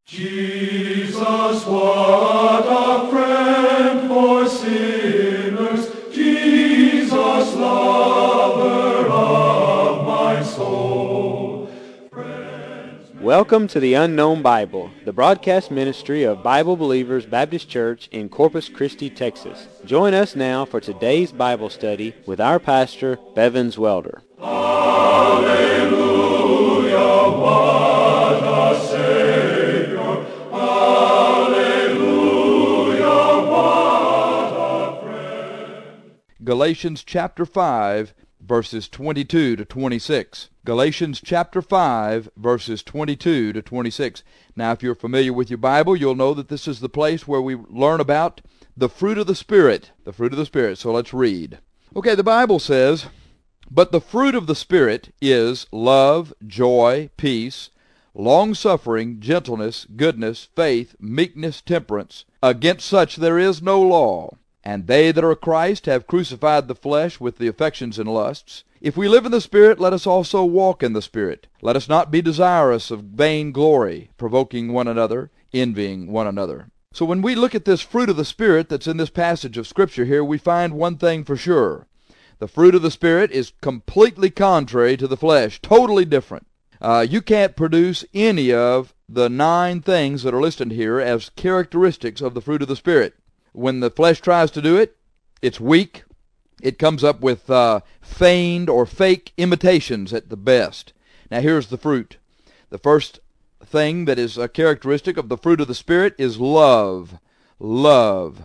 Jesus, what a friend for sinners, Jesus, lover of my soul. Welcome to the Unknown Bible, the broadcast ministry of Bible Believers Baptist Church in Corpus Christi, Texas. Join us now for today's Bible study with our pastor, Bevins Welder. Hallelujah, what a Savior. Hallelujah, what a friend. Galatians chapter 5, verses 22 to 26. Galatians chapter 5, verses 22 to 26. Now, if you're familiar with your Bible, you'll know that this is the place where we learn about the fruit of the Spirit. The fruit of the Spirit. So let's read. Okay, the Bible says, "But the fruit of the Spirit is love, joy, peace, long-suffering, gentleness, goodness, faith, meekness, temperance. Against such there is no law. And they that are Christ have crucified the flesh with the affections and lusts. If we live in the Spirit, let us also walk in the Spirit. Let us not be desirous of vain glory, provoking one another, envying one another." So when we look at this fruit of the Spirit that's in this passage of Scripture here, we find one thing for sure. The fruit of the Spirit is completely contrary to the flesh, totally different. You can't produce any of the 9 things that are listed here as characteristics of the fruit of the Spirit. When the flesh tries to do it, it's weak. It comes up with feigned or fake imitations at the best. Now here's the fruit. The first thing that is a characteristic of the fruit of the Spirit is love. Love.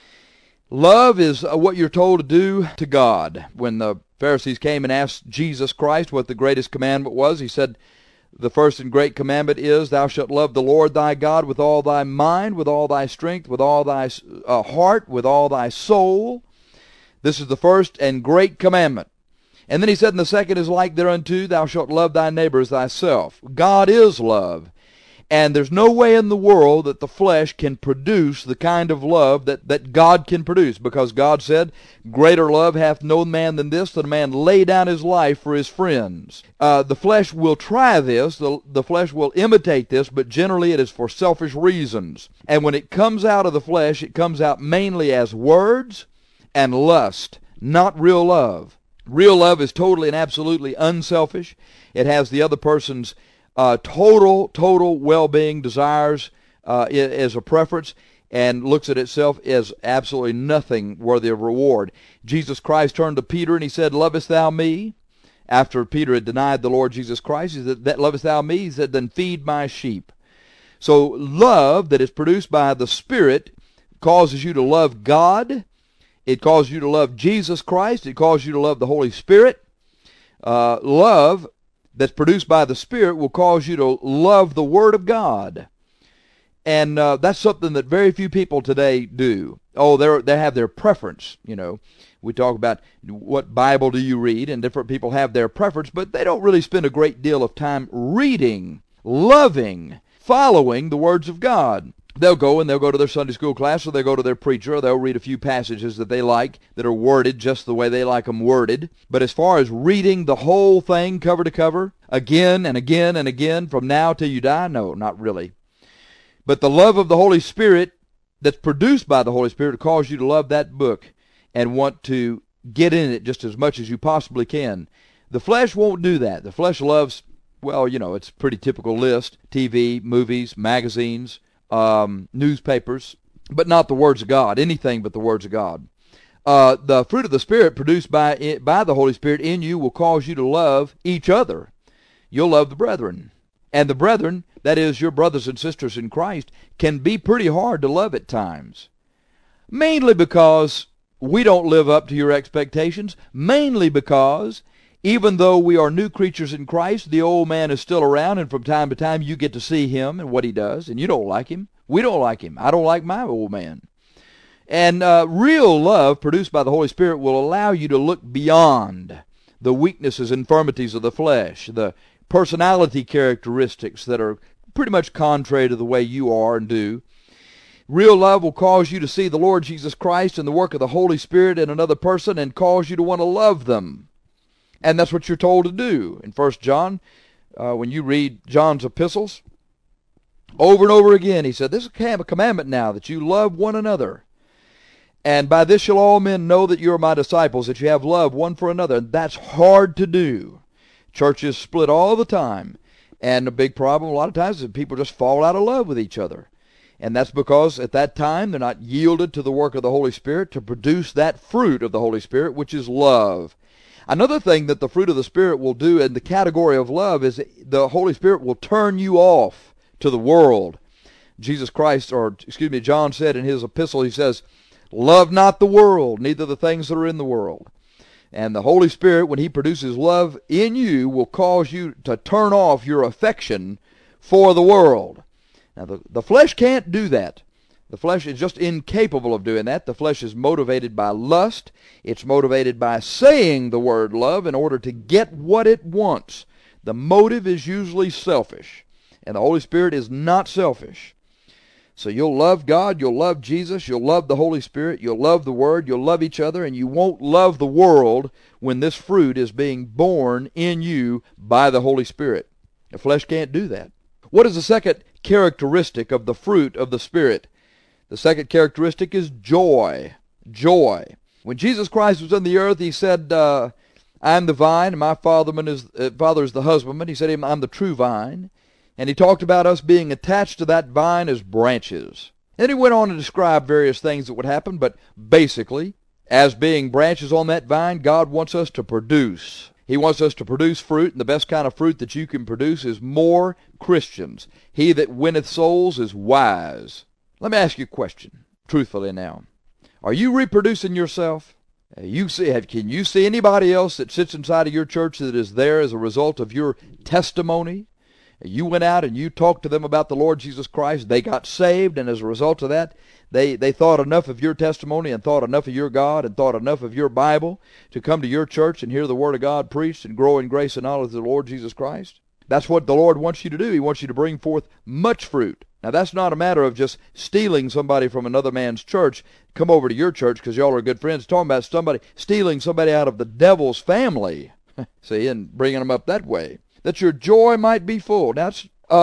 Love is what you're told to do to God. When the Pharisees came and asked Jesus Christ what the greatest commandment was, he said, "The first and great commandment is, thou shalt love the Lord thy God with all thy mind, with all thy strength, with all thy heart, with all thy soul." This is the first and great commandment. And then he said, and the second is like thereunto, thou shalt love thy neighbor as thyself. God is love. And there's no way in the world that the flesh can produce the kind of love that God can produce, because God said, "Greater love hath no man than this, that a man lay down his life for his friends." The flesh will try this, the flesh will imitate this, but generally it is for selfish reasons. And when it comes out of the flesh, it comes out mainly as words and lust, not real love. Real love is totally and absolutely unselfish. It has the other person's total well-being, desires as a preference, and looks at itself as absolutely nothing worthy of reward. Jesus Christ turned to Peter and he said, "Lovest thou me?" After Peter had denied the Lord Jesus Christ, he said, "That lovest thou me?" He said, "Then feed my sheep." So love that is produced by the Spirit causes you to love God. It causes you to love Jesus Christ. It causes you to love the Holy Spirit. Love that's produced by the Spirit will cause you to love the Word of God. And that's something that very few people today do. Oh, they have their preference, you know. We talk about what Bible do you read, and different people have their preference, but they don't really spend a great deal of time reading, loving, following the words of God. They'll go to their Sunday school class, or they'll go to their preacher, or they'll read a few passages that they like that are worded just the way they like them worded. But as far as reading the whole thing cover to cover, again and again and again, from now till you die, no, not really. But the love of the Holy Spirit that's produced by the Holy Spirit will cause you to love that book and want to get in it just as much as you possibly can. The flesh won't do that. The flesh loves, well, you know, it's a pretty typical list: TV, movies, magazines, newspapers, but not the words of God, anything but the words of God. The fruit of the Spirit produced by the Holy Spirit in you will cause you to love each other. You'll love the brethren. And the brethren, that is your brothers and sisters in Christ, can be pretty hard to love at times. Mainly because we don't live up to your expectations. Mainly because even though we are new creatures in Christ, the old man is still around, and from time to time you get to see him and what he does, and you don't like him. We don't like him. I don't like my old man. And real love produced by the Holy Spirit will allow you to look beyond the weaknesses, infirmities of the flesh, the personality characteristics that are pretty much contrary to the way you are and do. Real love will cause you to see the Lord Jesus Christ and the work of the Holy Spirit in another person and cause you to want to love them. And that's what you're told to do. In 1 John, when you read John's epistles, Over and over again, he said, this is a commandment now, that you love one another. And by this shall all men know that you are my disciples, that you have love one for another. And that's hard to do. Churches split all the time. And the big problem a lot of times is people just fall out of love with each other. And that's because at that time they're not yielded to the work of the Holy Spirit to produce that fruit of the Holy Spirit, which is love. Another thing that the fruit of the Spirit will do in the category of love is the Holy Spirit will turn you off to the world. John said in his epistle, he says, love not the world, neither the things that are in the world. And the Holy Spirit, when he produces love in you, will cause you to turn off your affection for the world. Now, the flesh can't do that. The flesh is just incapable of doing that. The flesh is motivated by lust. It's motivated by saying the word love in order to get what it wants. The motive is usually selfish. And the Holy Spirit is not selfish. So you'll love God, you'll love Jesus, you'll love the Holy Spirit, you'll love the Word, you'll love each other, and you won't love the world when this fruit is being born in you by the Holy Spirit. The flesh can't do that. What is the second characteristic of the fruit of the Spirit? The second characteristic is joy. Joy. When Jesus Christ was on the earth, he said, I am the vine, and my Father is the husbandman. He said, I'm the true vine. And he talked about us being attached to that vine as branches. Then he went on to describe various things that would happen, but basically, as being branches on that vine, God wants us to produce. He wants us to produce fruit, and the best kind of fruit that you can produce is more Christians. He that winneth souls is wise. Let me ask you a question, truthfully now. Are you reproducing yourself? Can you see anybody else that sits inside of your church that is there as a result of your testimony? You went out and you talked to them about the Lord Jesus Christ. They got saved, and as a result of that, they thought enough of your testimony and thought enough of your God and thought enough of your Bible to come to your church and hear the Word of God preached and grow in grace and knowledge of the Lord Jesus Christ. That's what the Lord wants you to do. He wants you to bring forth much fruit. Now, that's not a matter of just stealing somebody from another man's church, come over to your church because y'all are good friends. It's talking about stealing somebody out of the devil's family, see, and bringing them up that way. That your joy might be full. That's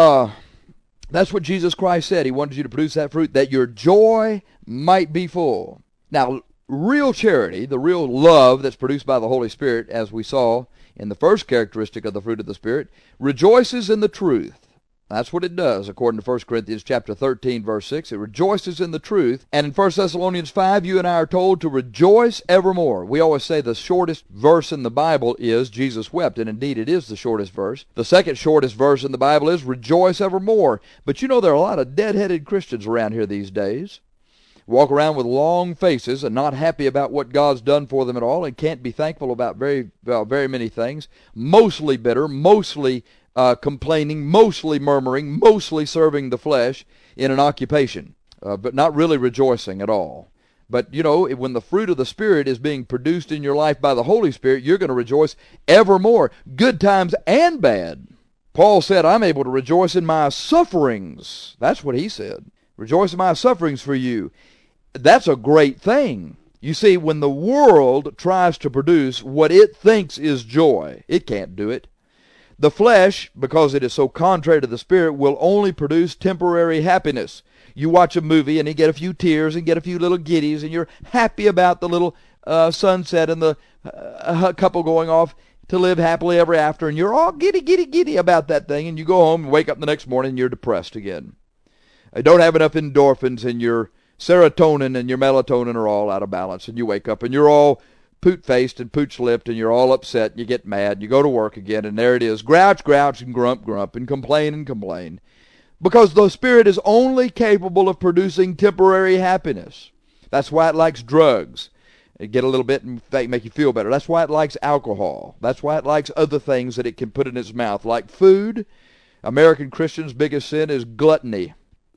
what Jesus Christ said. He wanted you to produce that fruit, that your joy might be full. Now, real charity, the real love that's produced by the Holy Spirit, as we saw in the first characteristic of the fruit of the Spirit, rejoices in the truth. That's what it does, according to 1 Corinthians chapter 13, verse 6. It rejoices in the truth. And in 1 Thessalonians 5, you and I are told to rejoice evermore. We always say the shortest verse in the Bible is Jesus wept, and indeed it is the shortest verse. The second shortest verse in the Bible is rejoice evermore. But you know there are a lot of dead-headed Christians around here these days. Walk around with long faces and not happy about what God's done for them at all, and can't be thankful about very many things. Mostly bitter, mostly complaining, mostly murmuring, mostly serving the flesh in an occupation, but not really rejoicing at all. But, you know, when the fruit of the Spirit is being produced in your life by the Holy Spirit, you're going to rejoice evermore, good times and bad. Paul said, I'm able to rejoice in my sufferings. That's what he said. Rejoice in my sufferings for you. That's a great thing. You see, when the world tries to produce what it thinks is joy, it can't do it. The flesh, because it is so contrary to the Spirit, will only produce temporary happiness. You watch a movie and you get a few tears and get a few little giddies, and you're happy about the little sunset and the couple going off to live happily ever after, and you're all giddy about that thing, and you go home and wake up the next morning and you're depressed again. You don't have enough endorphins, and your serotonin and your melatonin are all out of balance, and you wake up and you're all poot-faced and pooch-lipped, and you're all upset, and you get mad, and you go to work again, and there it is, grouch, and grump, and complain. Because the Spirit is only capable of producing temporary happiness. That's why it likes drugs. It get a little bit and make you feel better. That's why it likes alcohol. That's why it likes other things that it can put in its mouth, like food. American Christians' biggest sin is gluttony.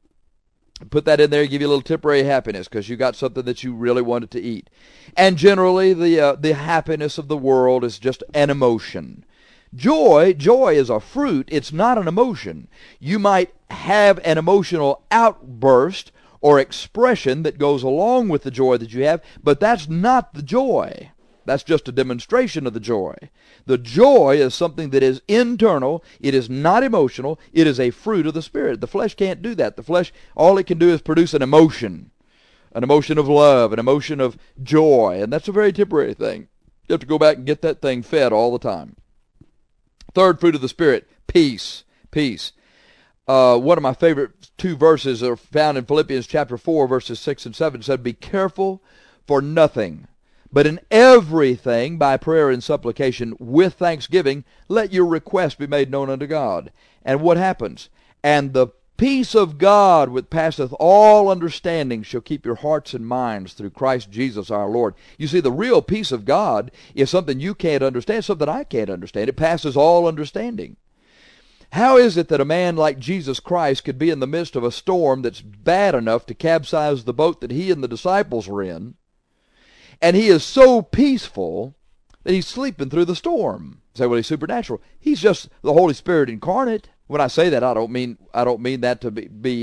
Put that in there, give you a little temporary happiness because you got something that you really wanted to eat. And generally, the happiness of the world is just an emotion. Joy is a fruit. It's not an emotion. You might have an emotional outburst or expression that goes along with the joy that you have, but that's not the joy. That's just a demonstration of the joy. The joy is something that is internal. It is not emotional. It is a fruit of the Spirit. The flesh can't do that. The flesh, all it can do is produce an emotion of love, an emotion of joy, and that's a very temporary thing. You have to go back and get that thing fed all the time. Third fruit of the Spirit, peace. Peace. One of my favorite two verses are found in Philippians chapter 4, verses 6 and 7. It said, "Be careful for nothing, but in everything, by prayer and supplication, with thanksgiving, let your requests be made known unto God." And what happens? "And the peace of God, which passeth all understanding, shall keep your hearts and minds through Christ Jesus our Lord." You see, the real peace of God is something you can't understand, something I can't understand. It passes all understanding. How is it that a man like Jesus Christ could be in the midst of a storm that's bad enough to capsize the boat that he and the disciples were in, and he is so peaceful that he's sleeping through the storm? You say, well, he's supernatural. He's just the Holy Spirit incarnate. When I say that, I don't mean that to be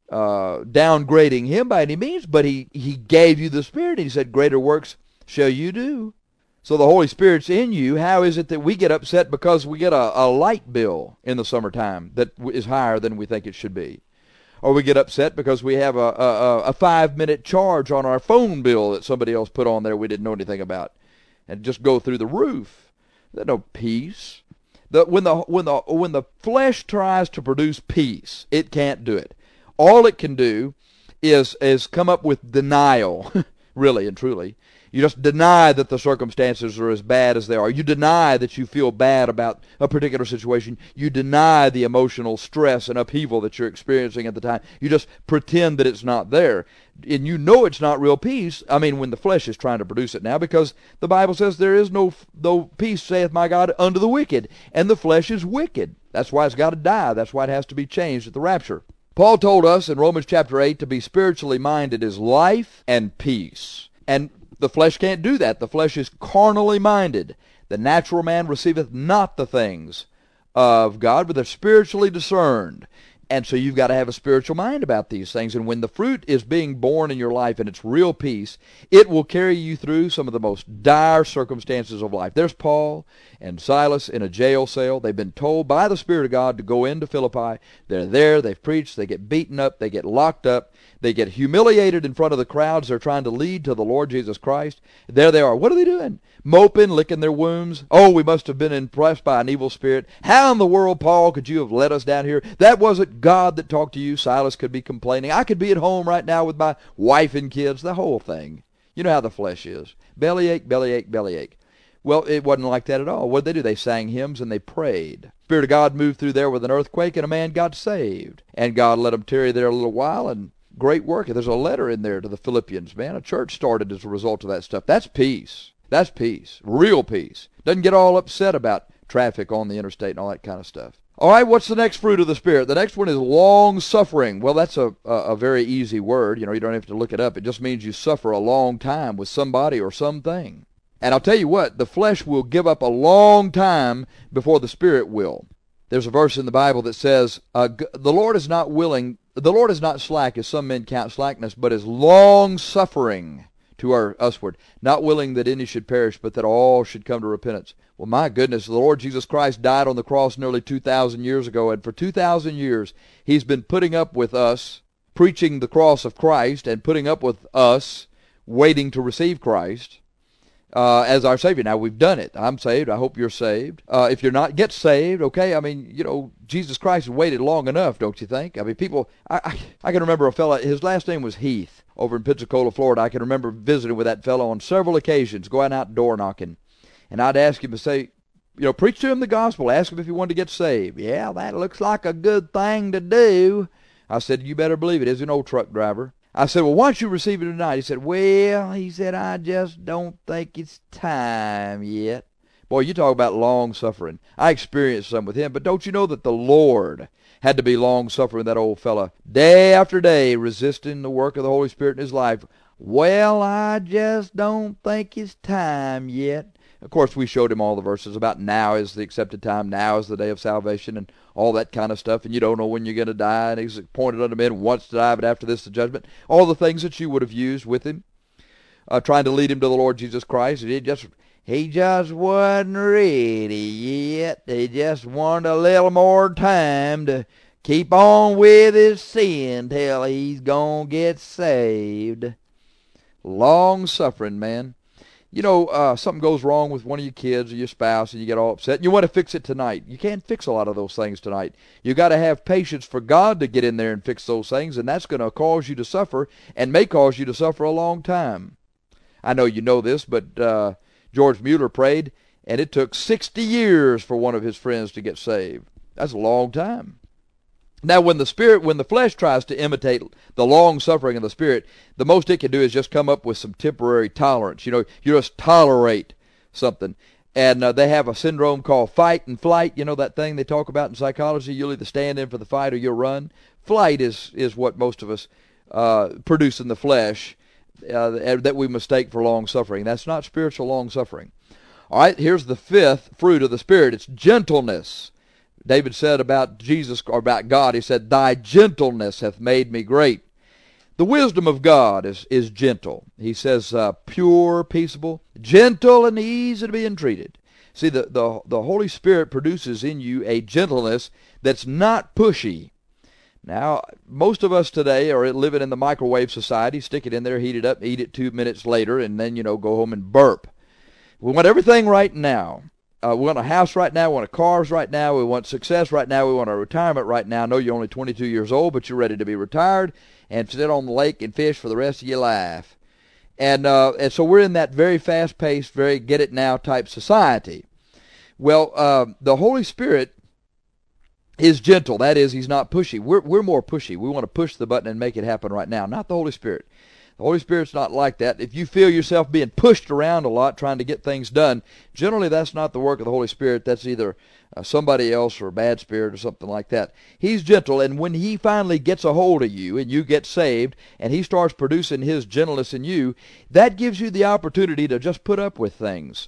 downgrading him by any means, but he gave you the Spirit, and he said, "Greater works shall you do." So the Holy Spirit's in you. How is it that we get upset because we get a light bill in the summertime that is higher than we think it should be? Or we get upset because we have a 5-minute charge on our phone bill that somebody else put on there we didn't know anything about, and just go through the roof. There's no peace. When the flesh tries to produce peace, it can't do it. All it can do is come up with denial, really and truly. You just deny that the circumstances are as bad as they are. You deny that you feel bad about a particular situation. You deny the emotional stress and upheaval that you're experiencing at the time. You just pretend that it's not there. And you know it's not real peace. I mean, when the flesh is trying to produce it now, because the Bible says there is no peace, saith my God, unto the wicked. And the flesh is wicked. That's why it's got to die. That's why it has to be changed at the rapture. Paul told us in Romans chapter 8 to be spiritually minded is life and peace. And the flesh can't do that. The flesh is carnally minded. The natural man receiveth not the things of God, but they're spiritually discerned. And so you've got to have a spiritual mind about these things. And when the fruit is being born in your life and it's real peace, it will carry you through some of the most dire circumstances of life. There's Paul and Silas in a jail cell. They've been told by the Spirit of God to go into Philippi. They're there. They've preached. They get beaten up. They get locked up. They get humiliated in front of the crowds they're trying to lead to the Lord Jesus Christ. There they are. What are they doing? Moping, licking their wounds. Oh, we must have been impressed by an evil spirit. How in the world, Paul, could you have led us down here? That wasn't God that talked to you. Silas could be complaining. I could be at home right now with my wife and kids. The whole thing. You know how the flesh is. Bellyache, bellyache, bellyache. Well, it wasn't like that at all. What did they do? They sang hymns and they prayed. Spirit of God moved through there with an earthquake, and a man got saved. And God let him tarry there a little while, and great work. There's a letter in there to the Philippians, man. A church started as a result of that stuff. That's peace. That's peace. Real peace. Doesn't get all upset about traffic on the interstate and all that kind of stuff. All right, what's the next fruit of the Spirit? The next one is long-suffering. Well, that's a very easy word. You know, you don't have to look it up. It just means you suffer a long time with somebody or something. And I'll tell you what, the flesh will give up a long time before the Spirit will. There's a verse in the Bible that says, the Lord is not slack, as some men count slackness, but is long-suffering to usward, not willing that any should perish, but that all should come to repentance. Well, my goodness, the Lord Jesus Christ died on the cross nearly 2,000 years ago, and for 2,000 years he's been putting up with us, preaching the cross of Christ, and putting up with us waiting to receive Christ as our Savior. Now, we've done it. I'm saved. I hope you're saved. If you're not, get saved, okay? I mean, you know, Jesus Christ has waited long enough, don't you think? I mean, people, I can remember a fella, his last name was Heath, over in Pensacola, Florida. I can remember visiting with that fellow on several occasions, going out door knocking. And I'd ask him to say, you know, preach to him the gospel. Ask him if he wanted to get saved. Yeah, that looks like a good thing to do. I said, you better believe it. He's an old truck driver. I said, well, why don't you receive it tonight? He said, well, I just don't think it's time yet. Boy, you talk about long-suffering. I experienced some with him, but don't you know that the Lord had to be long-suffering, that old fella, day after day, resisting the work of the Holy Spirit in his life. Well, I just don't think it's time yet. Of course, we showed him all the verses about now is the accepted time, now is the day of salvation, and all that kind of stuff, and you don't know when you're going to die, and he's appointed unto men once to die, but after this the judgment. All the things that you would have used with him, trying to lead him to the Lord Jesus Christ. He just wasn't ready yet. He just wanted a little more time to keep on with his sin till he's gonna get saved. Long-suffering, man. You know, something goes wrong with one of your kids or your spouse and you get all upset and you want to fix it tonight. You can't fix a lot of those things tonight. You got to have patience for God to get in there and fix those things, and that's going to cause you to suffer and may cause you to suffer a long time. I know you know this, but George Mueller prayed, and it took 60 years for one of his friends to get saved. That's a long time. Now, when the flesh tries to imitate the long suffering of the Spirit, the most it can do is just come up with some temporary tolerance. You know, you just tolerate something. And they have a syndrome called fight and flight. You know that thing they talk about in psychology? You'll either stand in for the fight or you'll run. Flight is what most of us produce in the flesh that we mistake for long suffering. That's not spiritual long suffering. All right, here's the fifth fruit of the Spirit. It's gentleness. David said about Jesus, or about God, he said, "Thy gentleness hath made me great." The wisdom of God is gentle. He says, pure, peaceable, gentle, and easy to be entreated. See, the Holy Spirit produces in you a gentleness that's not pushy. Now, most of us today are living in the microwave society. Stick it in there, heat it up, eat it 2 minutes later, and then, go home and burp. We want everything right now. We want a house right now. We want cars right now. We want success right now. We want a retirement right now. I know you're only 22 years old, but you're ready to be retired and sit on the lake and fish for the rest of your life. And so we're in that very fast-paced, very get-it-now type society. Well, the Holy Spirit is gentle. That is, he's not pushy. We're more pushy. We want to push the button and make it happen right now. Not the Holy Spirit. The Holy Spirit's not like that. If you feel yourself being pushed around a lot trying to get things done, generally that's not the work of the Holy Spirit. That's either somebody else or a bad spirit or something like that. He's gentle, and when he finally gets a hold of you and you get saved and he starts producing his gentleness in you, that gives you the opportunity to just put up with things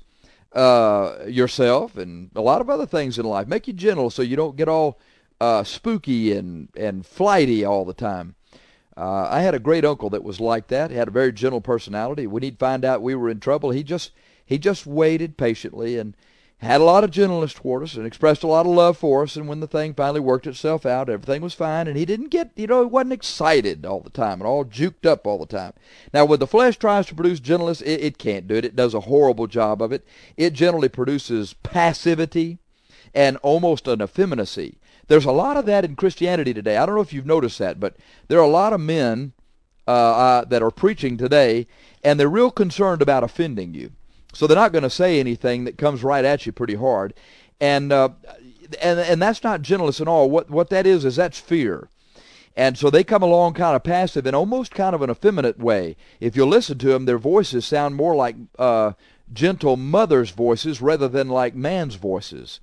yourself and a lot of other things in life. Make you gentle so you don't get all spooky and flighty all the time. I had a great uncle that was like that. He had a very gentle personality. When he'd find out we were in trouble, he just waited patiently and had a lot of gentleness toward us and expressed a lot of love for us. And when the thing finally worked itself out, everything was fine. And he didn't get, he wasn't excited all the time and all juked up all the time. Now, when the flesh tries to produce gentleness, it can't do it. It does a horrible job of it. It generally produces passivity and almost an effeminacy. There's a lot of that in Christianity today. I don't know if you've noticed that, but there are a lot of men that are preaching today, and they're real concerned about offending you. So they're not going to say anything that comes right at you pretty hard. And that's not gentleness at all. What that is that's fear. And so they come along kind of passive in almost kind of an effeminate way. If you listen to them, their voices sound more like gentle mothers' voices rather than like man's voices.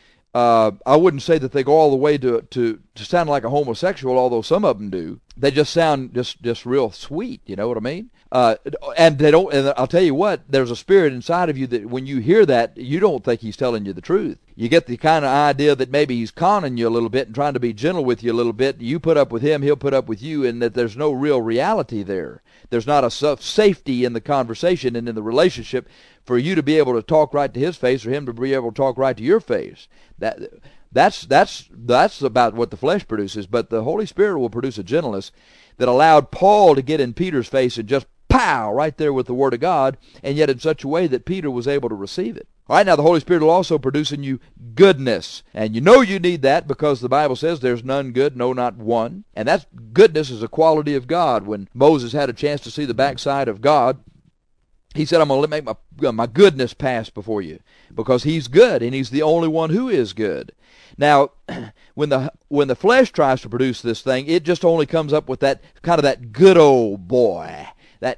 I wouldn't say that they go all the way to sound like a homosexual, although some of them do. They just sound just real sweet, you know what I mean? And they don't. And I'll tell you what, there's a spirit inside of you that when you hear that, you don't think he's telling you the truth. You get the kind of idea that maybe he's conning you a little bit and trying to be gentle with you a little bit. You put up with him, he'll put up with you, and that there's no real reality there. There's not a safety in the conversation and in the relationship for you to be able to talk right to his face or him to be able to talk right to your face. That's about what the flesh produces, but the Holy Spirit will produce a gentleness that allowed Paul to get in Peter's face and just pow right there with the Word of God, and yet in such a way that Peter was able to receive it. All right, now the Holy Spirit will also produce in you goodness, and you know you need that because the Bible says there's none good, no, not one, and that goodness is a quality of God. When Moses had a chance to see the backside of God, he said, I'm going to make my goodness pass before you, because he's good, and he's the only one who is good. Now, when the flesh tries to produce this thing, it just only comes up with that kind of that good old boy.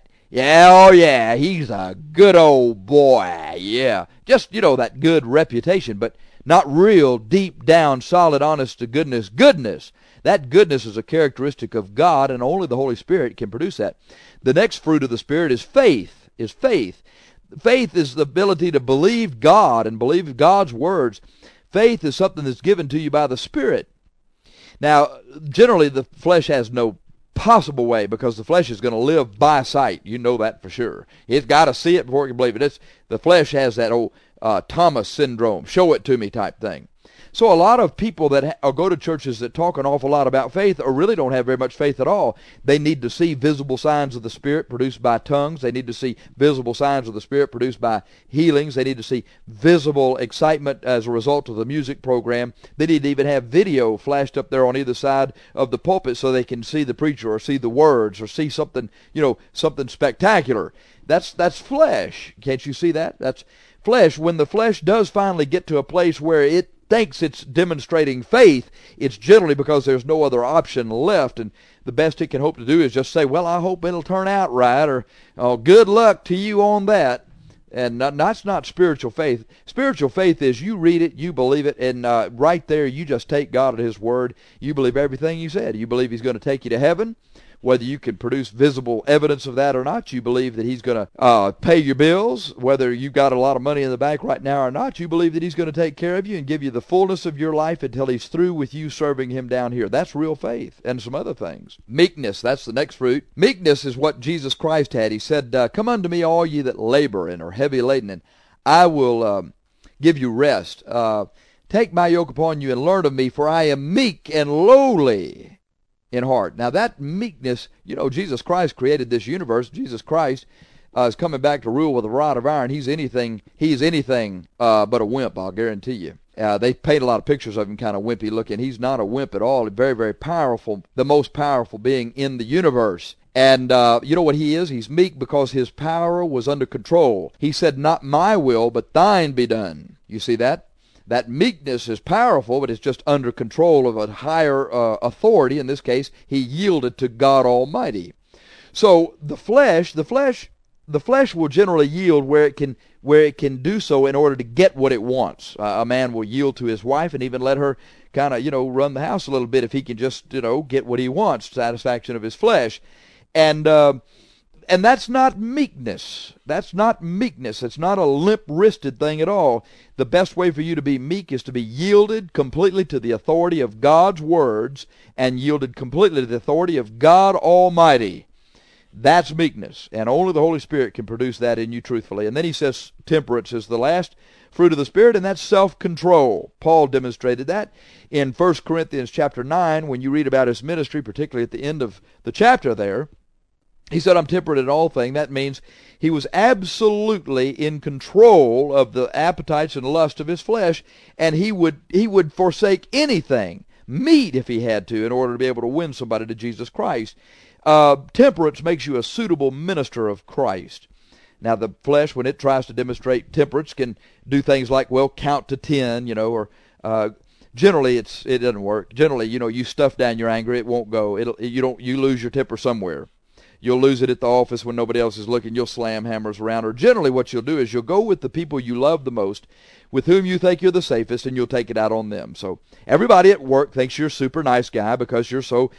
Yeah, he's a good old boy, yeah. Just, that good reputation, but not real deep down, solid, honest to goodness. That goodness is a characteristic of God, and only the Holy Spirit can produce that. The next fruit of the Spirit is faith. Faith is the ability to believe God and believe God's words. Faith is something that's given to you by the Spirit. Now, generally the flesh has no possible way, because the flesh is going to live by sight. You know that for sure. It's got to see it before it can believe it. The flesh has that old Thomas syndrome, show it to me type thing. So a lot of people that go to churches that talk an awful lot about faith or really don't have very much faith at all. They need to see visible signs of the Spirit produced by tongues. They need to see visible signs of the Spirit produced by healings. They need to see visible excitement as a result of the music program. They need to even have video flashed up there on either side of the pulpit so they can see the preacher or see the words or see something, something spectacular. That's flesh. Can't you see that? That's flesh. When the flesh does finally get to a place where it thinks it's demonstrating faith, it's generally because there's no other option left, and the best it can hope to do is just say, well, I hope it'll turn out right, or oh, good luck to you on that. And that's not spiritual faith. Spiritual faith is you read it, you believe it, and right there you just take God at His word. You believe everything He said. You believe He's going to take you to heaven. Whether you can produce visible evidence of that or not, you believe that He's going to pay your bills. Whether you've got a lot of money in the bank right now or not, you believe that He's going to take care of you and give you the fullness of your life until He's through with you serving Him down here. That's real faith, and some other things. Meekness, that's the next fruit. Meekness is what Jesus Christ had. He said, come unto me, all ye that labor and are heavy laden, and I will give you rest. Take my yoke upon you and learn of me, for I am meek and lowly in heart. Now that meekness, Jesus Christ created this universe. Jesus Christ is coming back to rule with a rod of iron. He's anything but a wimp, I'll guarantee you. They paint a lot of pictures of him kind of wimpy looking. He's not a wimp at all. Very, very powerful, the most powerful being in the universe. And you know what he is? He's meek because his power was under control. He said, not my will, but thine be done. You see that? That meekness is powerful, but it's just under control of a higher authority. In this case, he yielded to God Almighty. So the flesh will generally yield where it can do so in order to get what it wants. A man will yield to his wife and even let her kind of run the house a little bit if he can just get what he wants, satisfaction of his flesh, and that's not meekness. That's not meekness. It's not a limp-wristed thing at all. The best way for you to be meek is to be yielded completely to the authority of God's words and yielded completely to the authority of God Almighty. That's meekness, and only the Holy Spirit can produce that in you truthfully. And then he says temperance is the last fruit of the Spirit, and that's self-control. Paul demonstrated that in 1 Corinthians chapter 9 when you read about his ministry, particularly at the end of the chapter there. He said, I'm temperate in all things. That means he was absolutely in control of the appetites and lust of his flesh, and he would forsake anything, meat if he had to, in order to be able to win somebody to Jesus Christ. Temperance makes you a suitable minister of Christ. Now, the flesh, when it tries to demonstrate temperance, can do things like, count to 10, or generally it doesn't work. Generally, you stuff down your anger, it won't go. You lose your temper somewhere. You'll lose it at the office when nobody else is looking. You'll slam hammers around. Or generally what you'll do is you'll go with the people you love the most, with whom you think you're the safest, and you'll take it out on them. So everybody at work thinks you're a super nice guy because you're so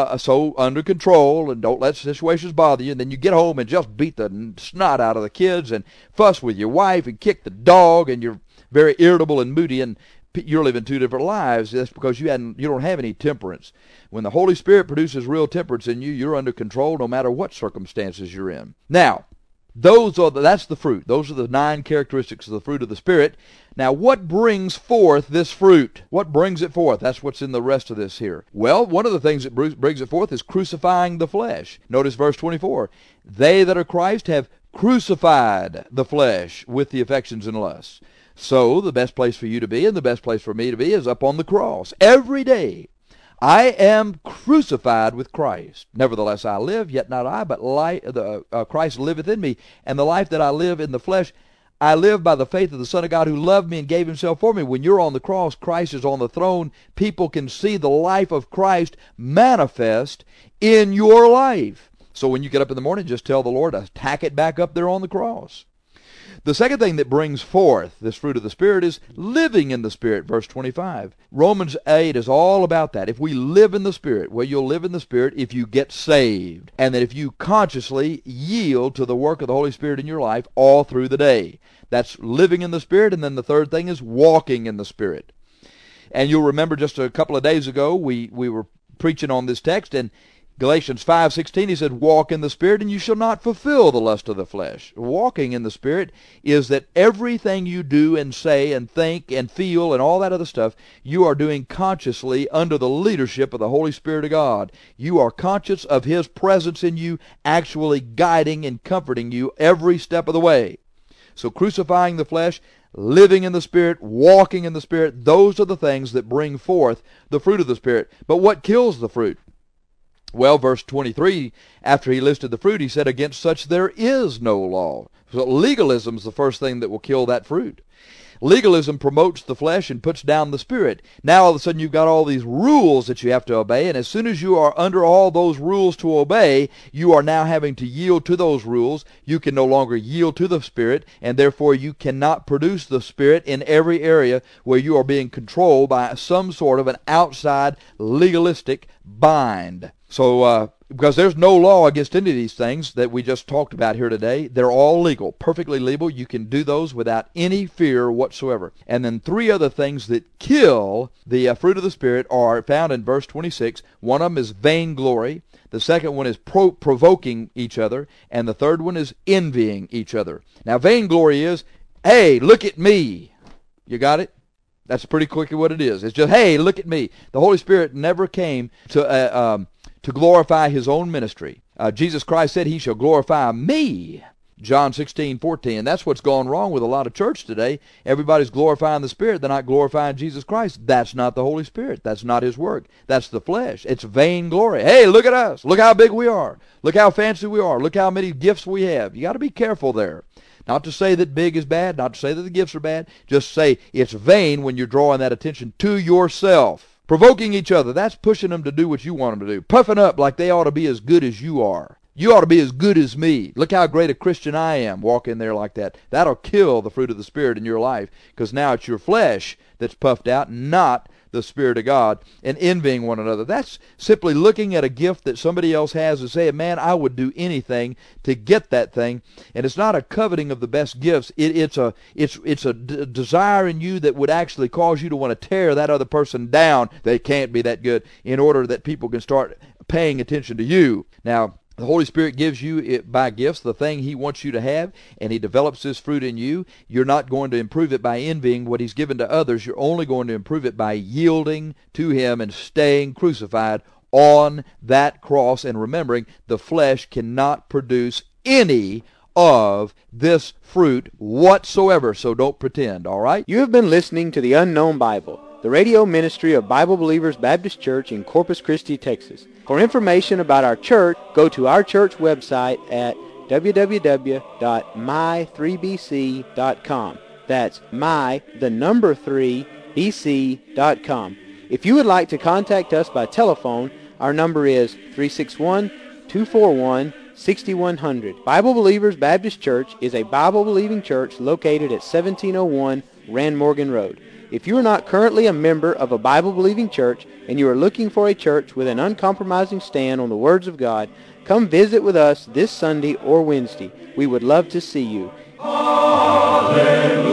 under control and don't let situations bother you. And then you get home and just beat the snot out of the kids and fuss with your wife and kick the dog, and you're very irritable and moody, and you're living two different lives. That's because you don't have any temperance. When the Holy Spirit produces real temperance in you, you're under control no matter what circumstances you're in. Now, that's the fruit. Those are the 9 characteristics of the fruit of the Spirit. Now, what brings forth this fruit? What brings it forth? That's what's in the rest of this here. Well, one of the things that brings it forth is crucifying the flesh. Notice verse 24. They that are Christ have crucified the flesh with the affections and lusts. So the best place for you to be and the best place for me to be is up on the cross. Every day I am crucified with Christ. Nevertheless I live, yet not I, but Christ liveth in me. And the life that I live in the flesh, I live by the faith of the Son of God who loved me and gave himself for me. When you're on the cross, Christ is on the throne. People can see the life of Christ manifest in your life. So when you get up in the morning, just tell the Lord to tack it back up there on the cross. The second thing that brings forth this fruit of the Spirit is living in the Spirit, verse 25. Romans 8 is all about that. If we live in the Spirit, well, you'll live in the Spirit if you get saved, and that if you consciously yield to the work of the Holy Spirit in your life all through the day. That's living in the Spirit, and then the third thing is walking in the Spirit. And you'll remember just a couple of days ago, we were preaching on this text, and Galatians 5:16, he said, walk in the Spirit, and you shall not fulfill the lust of the flesh. Walking in the Spirit is that everything you do and say and think and feel and all that other stuff, you are doing consciously under the leadership of the Holy Spirit of God. You are conscious of His presence in you, actually guiding and comforting you every step of the way. So crucifying the flesh, living in the Spirit, walking in the Spirit, those are the things that bring forth the fruit of the Spirit. But what kills the fruit? Well, verse 23, after he listed the fruit, he said, against such there is no law. So legalism is the first thing that will kill that fruit. Legalism promotes the flesh and puts down the Spirit. Now all of a sudden you've got all these rules that you have to obey, and as soon as you are under all those rules to obey, you are now having to yield to those rules. You can no longer yield to the Spirit, and therefore you cannot produce the Spirit in every area where you are being controlled by some sort of an outside legalistic bind. So, because there's no law against any of these things that we just talked about here today. They're all legal, perfectly legal. You can do those without any fear whatsoever. And then three other things that kill the fruit of the Spirit are found in verse 26. One of them is vainglory. The second one is provoking each other. And the third one is envying each other. Now, vainglory is, hey, look at me. You got it? That's pretty quickly what it is. It's just, hey, look at me. The Holy Spirit never came to glorify His own ministry. Jesus Christ said He shall glorify me. John 16:14. And that's what's gone wrong with a lot of church today. Everybody's glorifying the Spirit. They're not glorifying Jesus Christ. That's not the Holy Spirit. That's not His work. That's the flesh. It's vainglory. Hey, look at us. Look how big we are. Look how fancy we are. Look how many gifts we have. You got to be careful there. Not to say that big is bad, not to say that the gifts are bad. Just say it's vain when you're drawing that attention to yourself. Provoking each other, that's pushing them to do what you want them to do. Puffing up like they ought to be as good as you are. You ought to be as good as me. Look how great a Christian I am. Walk in there like that. That'll kill the fruit of the Spirit in your life, because now it's your flesh that's puffed out, not the Spirit of God, and envying one another. That's simply looking at a gift that somebody else has and saying, man, I would do anything to get that thing. And it's not a coveting of the best gifts. It's a desire in you that would actually cause you to want to tear that other person down. They can't be that good, in order that people can start paying attention to you. Now, the Holy Spirit gives you by gifts the thing He wants you to have, and He develops this fruit in you. You're not going to improve it by envying what He's given to others. You're only going to improve it by yielding to Him and staying crucified on that cross, and remembering the flesh cannot produce any of this fruit whatsoever, so don't pretend, all right? You have been listening to The Unknown Bible, the radio ministry of Bible Believers Baptist Church in Corpus Christi, Texas. For information about our church, go to our church website at www.my3bc.com. That's my3bc.com. If you would like to contact us by telephone, our number is 361-241-6100. Bible Believers Baptist Church is a Bible-believing church located at 1701 Rand Morgan Road. If you are not currently a member of a Bible-believing church and you are looking for a church with an uncompromising stand on the words of God, come visit with us this Sunday or Wednesday. We would love to see you. Hallelujah.